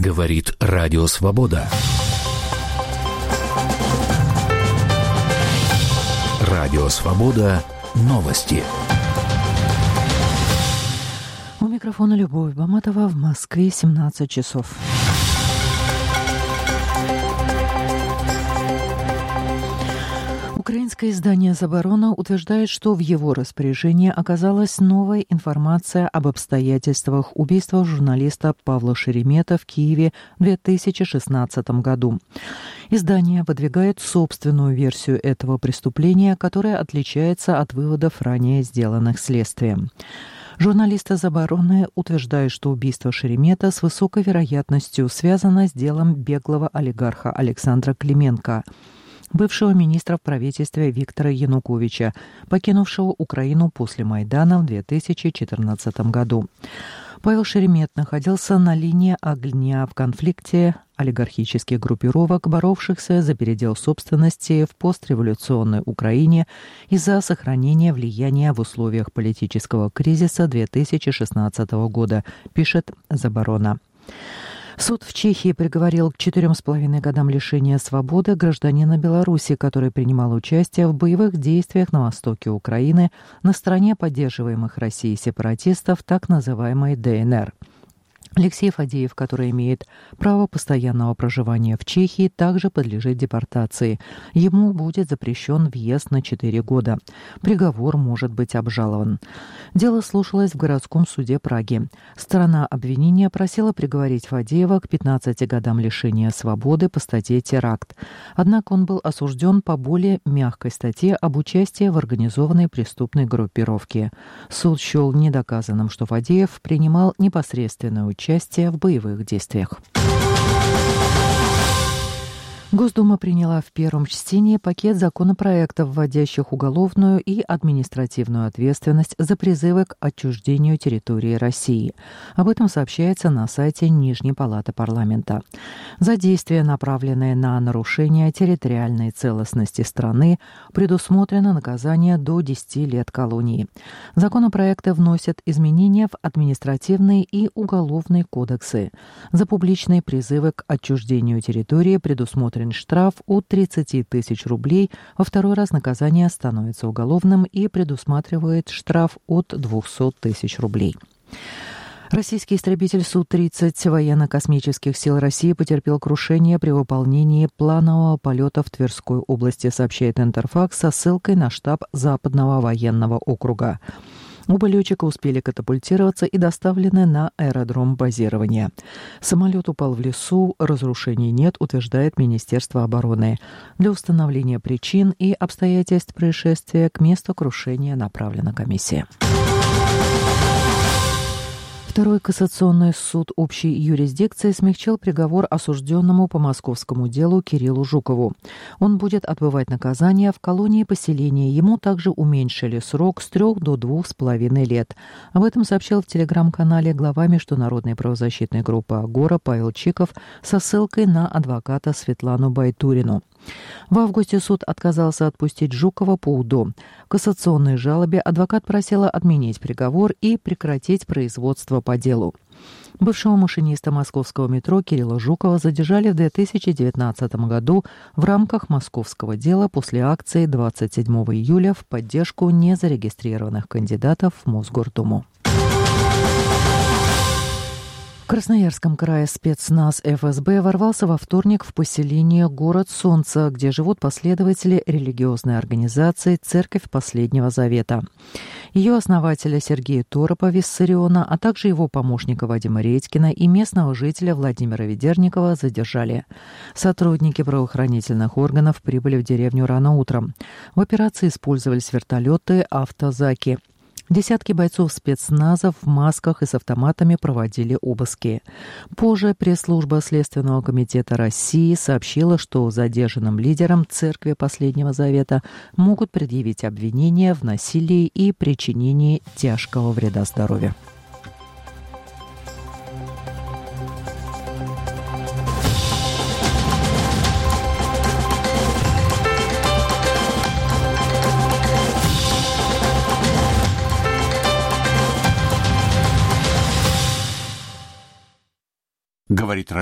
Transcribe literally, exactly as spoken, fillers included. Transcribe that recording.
Говорит Радио Свобода. Радио Свобода. Новости. У микрофона Любовь Баматова. В Москве семнадцать часов. Украинское издание «Заборона» утверждает, что в его распоряжении оказалась новая информация об обстоятельствах убийства журналиста Павла Шеремета в Киеве в две тысячи шестнадцатом году. Издание выдвигает собственную версию этого преступления, которая отличается от выводов, ранее сделанных следствием. Журналисты «Забороны» утверждают, что убийство Шеремета с высокой вероятностью связано с делом беглого олигарха Александра Клименко, бывшего министра в правительстве Виктора Януковича, покинувшего Украину после Майдана в две тысячи четырнадцатом году. Павел Шеремет находился на линии огня в конфликте олигархических группировок, боровшихся за передел собственности в постреволюционной Украине из-за сохранения влияния в условиях политического кризиса две тысячи шестнадцатого года, пишет «Заборона». Суд в Чехии приговорил к четырем с половиной годам лишения свободы гражданина Беларуси, который принимал участие в боевых действиях на востоке Украины на стороне поддерживаемых Россией сепаратистов, так называемой ДНР. Алексей Фадеев, который имеет право постоянного проживания в Чехии, также подлежит депортации. Ему будет запрещен въезд на четыре года. Приговор может быть обжалован. Дело слушалось в городском суде Праги. Сторона обвинения просила приговорить Фадеева к пятнадцати годам лишения свободы по статье «Теракт». Однако он был осужден по более мягкой статье об участии в организованной преступной группировке. Суд счел недоказанным, что Фадеев принимал непосредственное участие участие в боевых действиях. Госдума приняла в первом чтении пакет законопроектов, вводящих уголовную и административную ответственность за призывы к отчуждению территории России. Об этом сообщается на сайте Нижней палаты парламента. За действия, направленные на нарушение территориальной целостности страны, предусмотрено наказание до десяти лет колонии. Законопроекты вносят изменения в административные и уголовные кодексы. За публичные призывы к отчуждению территории предусмотрен штраф от тридцати тысяч рублей, во второй раз наказание становится уголовным и предусматривает штраф от двухсот тысяч рублей. Российский истребитель Су тридцать военно-космических сил России потерпел крушение при выполнении планового полета в Тверской области, сообщает Интерфакс со ссылкой на штаб Западного военного округа. Оба летчика успели катапультироваться и доставлены на аэродром базирования. Самолет упал в лесу, разрушений нет, утверждает Министерство обороны. Для установления причин и обстоятельств происшествия к месту крушения направлена комиссия. Второй кассационный суд общей юрисдикции смягчил приговор осужденному по московскому делу Кириллу Жукову. Он будет отбывать наказание в колонии поселения. Ему также уменьшили срок с трех до двух с половиной лет. Об этом сообщил в телеграм-канале глава международной правозащитной группы «Агора» Павел Чиков со ссылкой на адвоката Светлану Байтурину. В августе суд отказался отпустить Жукова по УДО. В кассационной жалобе адвокат просила отменить приговор и прекратить производство по делу. Бывшего машиниста московского метро Кирилла Жукова задержали в две тысячи девятнадцатом году в рамках московского дела после акции двадцать седьмого июля в поддержку незарегистрированных кандидатов в Мосгордуму. В Красноярском крае спецназ эф эс бэ ворвался во вторник в поселение Город Солнца, где живут последователи религиозной организации «Церковь Последнего Завета». Ее основателя Сергея Торопа, Виссариона, а также его помощника Вадима Редькина и местного жителя Владимира Ведерникова задержали. Сотрудники правоохранительных органов прибыли в деревню рано утром. В операции использовались вертолеты «Автозаки». Десятки бойцов спецназа в масках и с автоматами проводили обыски. Позже пресс-служба Следственного комитета России сообщила, что задержанным лидерам Церкви Последнего Завета могут предъявить обвинения в насилии и причинении тяжкого вреда здоровью. Говорит